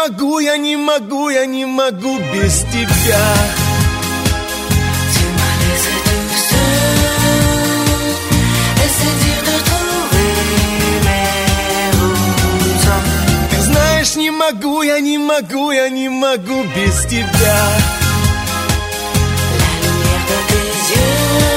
могу, я не могу, я не могу без тебя. Tu m'as laissé tout seul, et c'est dur de trouver les routes. Ты знаешь, не могу, я не могу, я не могу без тебя. La lumière de tes yeux